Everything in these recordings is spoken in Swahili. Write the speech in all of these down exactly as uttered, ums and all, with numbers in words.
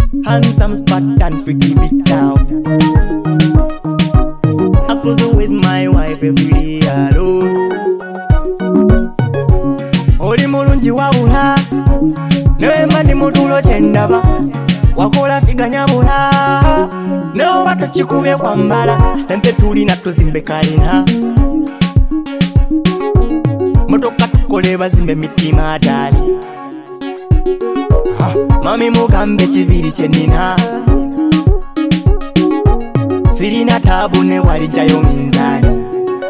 Handsome Spartan, forgive it now. I close with my wife every day alone. Oli mulungi wabula Newe ndi mutulo chendaba Wakola figa nyabula Newe wata chikube kwa mbala Tente tulina tuzimbe kalina Motoka tukole bazimbe mitima adali Mami mugambe chiviri chenina Sirina tabu ne walijayo minzani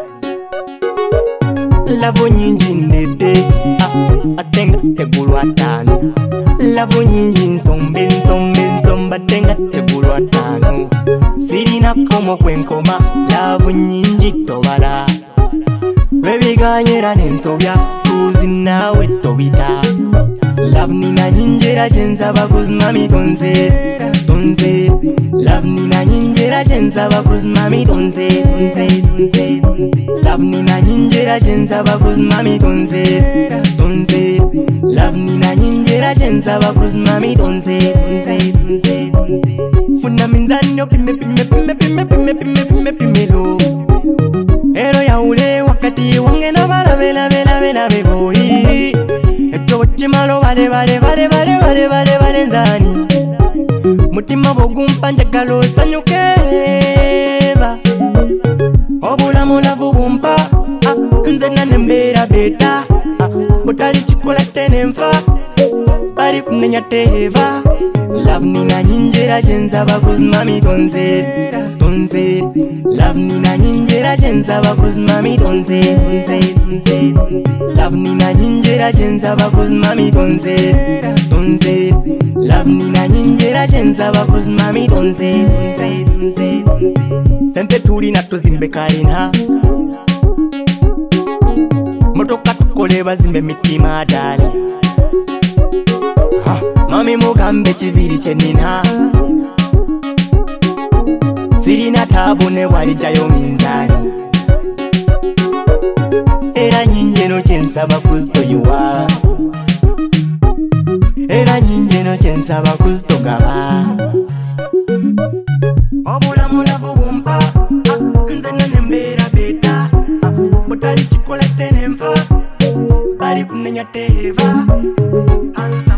Lavo nyingi ndede Atenga tegulwa tano Lavo nyingi nsombe nsombe nsomba Tenga tegulwa tano Sirina komo kwenkoma Lavo nyingi tobala Webiganyera nensobya Tuzi nawe tobita Love nina nyinjera chensaba kuzmami tonze Tonze Love nina nyinjera chensaba kuzmami tonze Tonze Tonze Love nina nyinjera chensaba kuzmami tonze Tonze Love nina nyinjera chensaba kuzmami tonze Tonze Tonze Funa minzanyo pime pime pime pime pime pime pime pime lo Ero ya ule wakati wange na bala bela bela bela beboyi Eto chimalo vale vale vale vale vale vale vale nzani Mutima bogumpa njagalo sanyukeba Obula mula bubumpa Nze nanembera beta Butali chikola tenemfa Bari kunenya teva Love nina nyinjera chensaba kuzmami tonze Tonze Love nina nyinjera chensaba kuzmami tonze Tonze Tonze Love nina nyinjera chensaba kuzmami tonze Tonze Love nina nyinjera chensaba kuzmami tonze Tonze Tonze Sempe tulina tuzimbe kalina Motoka tukole bazimbe mitima adali Mami mugambe chiviri chenina Sirina tabu ne walijayo minzani Era nyinjeno chensaba kusto yuwa Era nyinjeno chensaba kusto gaba Obula mula bubumpa Nze nanembera beta Butali chikola tenemfa Bari kunenya teva Handsome